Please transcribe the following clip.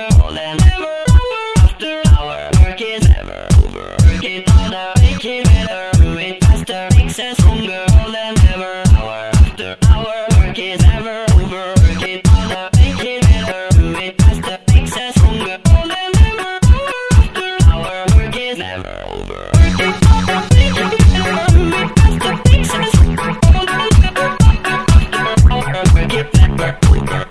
more than ever. After hour, work is never over. Work it harder, make it better. Do it faster, makes us stronger more than ever. Hour after hour, work is never over. Work it harder, make it better. Do it faster, makes us stronger more than ever. After hour, work is never over. Work it harder, make it better. Do it faster, makes us stronger more than ever. After hour, work is never over.